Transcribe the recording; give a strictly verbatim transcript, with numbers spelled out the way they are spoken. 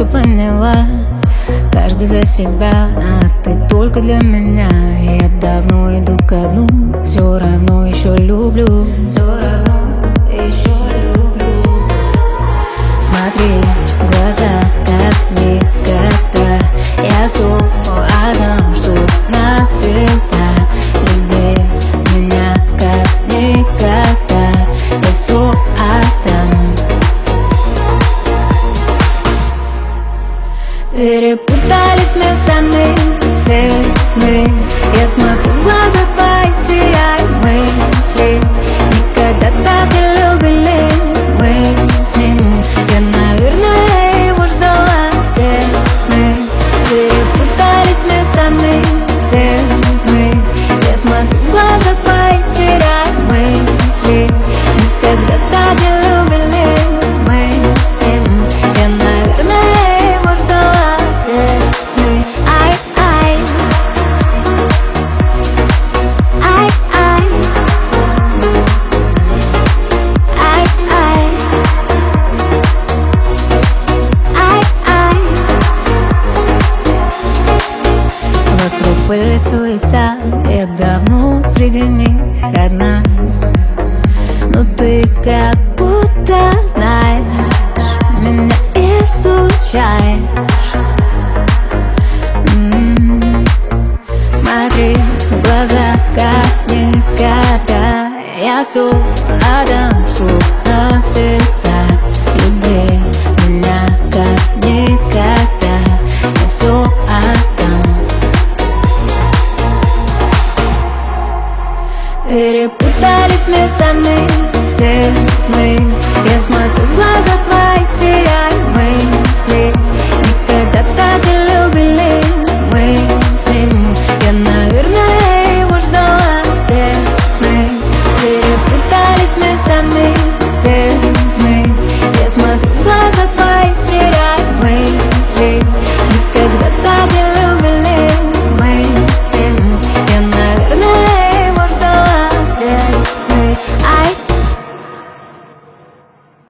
все поняла. Каждый за себя, а ты только для меня. Я давно иду ко дну, все равно еще люблю, все равно еще люблю. Смотри в глаза, как никогда. Я все отдам, что навсегда. Люби меня как никогда. Я все отдам. Перепутались местами все сны. Я смотрю в глаза твои, теряю мысли. Никогда так не любили мы с ним. Я, наверное, его ждала все сны. Перепутались местами все сны. Я смотрю в глаза твои, теряю мысли. Никогда так не любили мы с ним. Я, наверное, его ждала все сны. Ай-ай, ай-ай, ай-ай, ай-ай. Вокруг пыль и суета, я давно среди них одна. Но ты как будто знаешь, меня изучаешь. М-м-м. Смотри в глаза, как никогда. Я все отдам, что навсегда. Люби меня как никогда. Я все отдам. Перепутались местами все сны. Я смотрю в глаза твои, теряю мысли. Никогда так не любили мы с ним. Я, наверное, его ждала все сны. Перепутались местами все